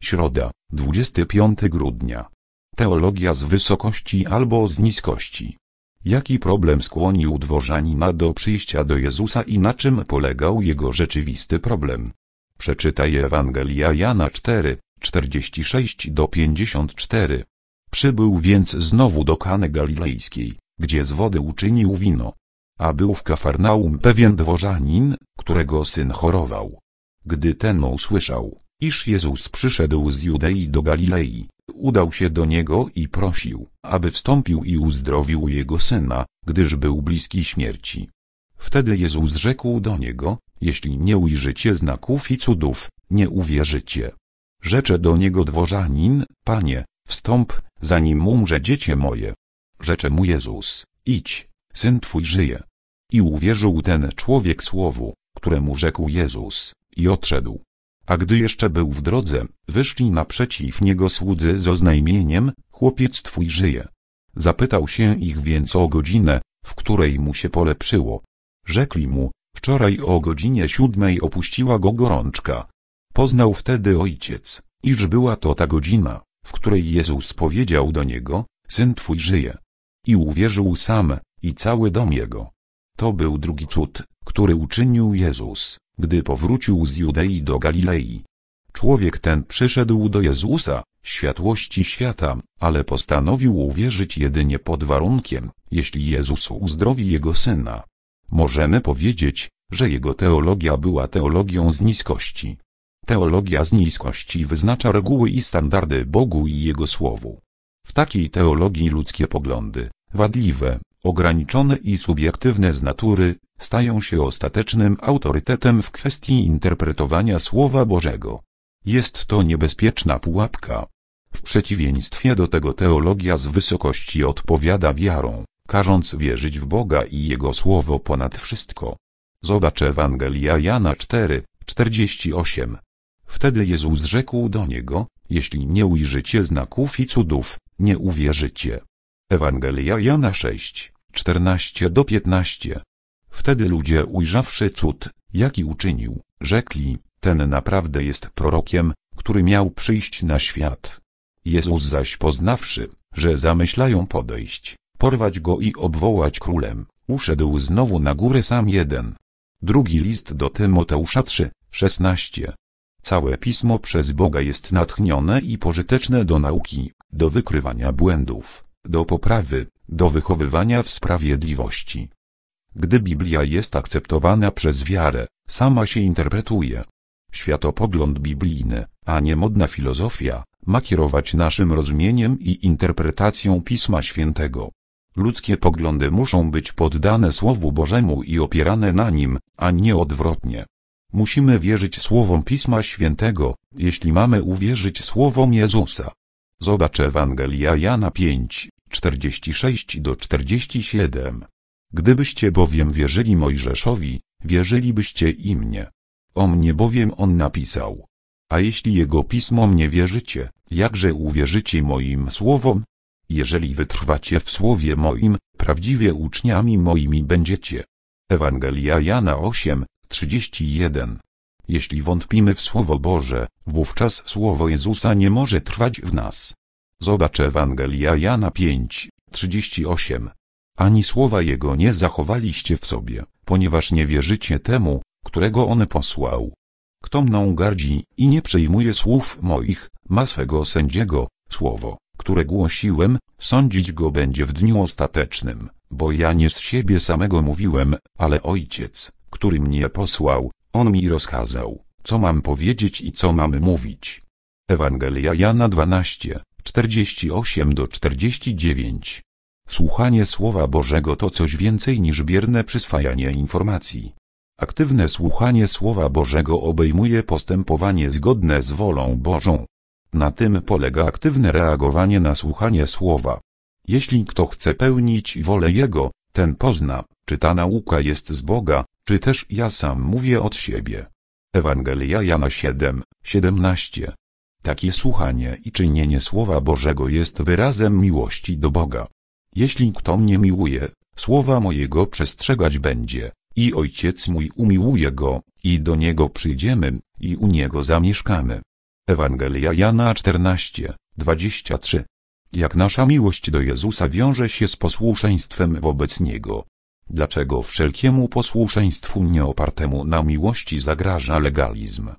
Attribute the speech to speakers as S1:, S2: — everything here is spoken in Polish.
S1: Środa, 25 grudnia. Teologia z wysokości albo z niskości. Jaki problem skłonił dworzanina do przyjścia do Jezusa i na czym polegał jego rzeczywisty problem? Przeczytaj Ewangelia Jana 4, 46-54. Przybył więc znowu do Kany Galilejskiej, gdzie z wody uczynił wino. A był w Kafarnaum pewien dworzanin, którego syn chorował. Gdy ten usłyszał, iż Jezus przyszedł z Judei do Galilei, udał się do niego i prosił, aby wstąpił i uzdrowił jego syna, gdyż był bliski śmierci. Wtedy Jezus rzekł do niego: jeśli nie ujrzycie znaków i cudów, nie uwierzycie. Rzecze do niego dworzanin: Panie, wstąp, zanim umrze dziecię moje. Rzecze mu Jezus: idź, syn twój żyje. I uwierzył ten człowiek słowu, któremu rzekł Jezus, i odszedł. A gdy jeszcze był w drodze, wyszli naprzeciw niego słudzy z oznajmieniem: chłopiec twój żyje. Zapytał się ich więc o godzinę, w której mu się polepszyło. Rzekli mu: wczoraj o godzinie 7 opuściła go gorączka. Poznał wtedy ojciec, iż była to ta godzina, w której Jezus powiedział do niego: syn twój żyje. I uwierzył sam, i cały dom jego. To był drugi cud, który uczynił Jezus, gdy powrócił z Judei do Galilei. Człowiek ten przyszedł do Jezusa, światłości świata, ale postanowił uwierzyć jedynie pod warunkiem, jeśli Jezus uzdrowi jego syna. Możemy powiedzieć, że jego teologia była teologią z niskości. Teologia z niskości wyznacza reguły i standardy Bogu i Jego Słowu. W takiej teologii ludzkie poglądy, wadliwe, ograniczone i subiektywne z natury, stają się ostatecznym autorytetem w kwestii interpretowania Słowa Bożego. Jest to niebezpieczna pułapka. W przeciwieństwie do tego teologia z wysokości odpowiada wiarą, każąc wierzyć w Boga i Jego Słowo ponad wszystko. Zobacz Ewangelia Jana 4, 48. Wtedy Jezus rzekł do niego: jeśli nie ujrzycie znaków i cudów, nie uwierzycie. Ewangelia Jana 6, 14-15. Wtedy ludzie, ujrzawszy cud, jaki uczynił, rzekli: ten naprawdę jest prorokiem, który miał przyjść na świat. Jezus zaś poznawszy, że zamyślają podejść, porwać go i obwołać królem, uszedł znowu na górę sam jeden. Drugi list do Tymoteusza 3, 16. Całe Pismo przez Boga jest natchnione i pożyteczne do nauki, do wykrywania błędów, do poprawy, do wychowywania w sprawiedliwości. Gdy Biblia jest akceptowana przez wiarę, sama się interpretuje. Światopogląd biblijny, a nie modna filozofia, ma kierować naszym rozumieniem i interpretacją Pisma Świętego. Ludzkie poglądy muszą być poddane Słowu Bożemu i opierane na nim, a nie odwrotnie. Musimy wierzyć słowom Pisma Świętego, jeśli mamy uwierzyć słowom Jezusa. Zobacz Ewangelia Jana 5, 46-47. Gdybyście bowiem wierzyli Mojżeszowi, wierzylibyście i mnie. O mnie bowiem on napisał. A jeśli jego pismom nie wierzycie, jakże uwierzycie moim słowom? Jeżeli wytrwacie w słowie moim, prawdziwie uczniami moimi będziecie. Ewangelia Jana 8, 31. Jeśli wątpimy w Słowo Boże, wówczas Słowo Jezusa nie może trwać w nas. Zobacz Ewangelia Jana 5, 38. Ani słowa Jego nie zachowaliście w sobie, ponieważ nie wierzycie temu, którego On posłał. Kto mną gardzi i nie przyjmuje słów moich, ma swego sędziego, słowo, które głosiłem, sądzić go będzie w dniu ostatecznym, bo ja nie z siebie samego mówiłem, ale Ojciec, który mnie posłał, On mi rozkazał, co mam powiedzieć i co mam mówić. Ewangelia Jana 12, 48-49. Słuchanie Słowa Bożego to coś więcej niż bierne przyswajanie informacji. Aktywne słuchanie Słowa Bożego obejmuje postępowanie zgodne z wolą Bożą. Na tym polega aktywne reagowanie na słuchanie Słowa. Jeśli kto chce pełnić wolę Jego, ten pozna, czy ta nauka jest z Boga, czy też ja sam mówię od siebie. Ewangelia Jana 7, 17. Takie słuchanie i czynienie Słowa Bożego jest wyrazem miłości do Boga. Jeśli kto mnie miłuje, słowa mojego przestrzegać będzie, i Ojciec mój umiłuje go, i do niego przyjdziemy, i u niego zamieszkamy. Ewangelia Jana 14:23. Jak nasza miłość do Jezusa wiąże się z posłuszeństwem wobec Niego? Dlaczego wszelkiemu posłuszeństwu nieopartemu na miłości zagraża legalizm?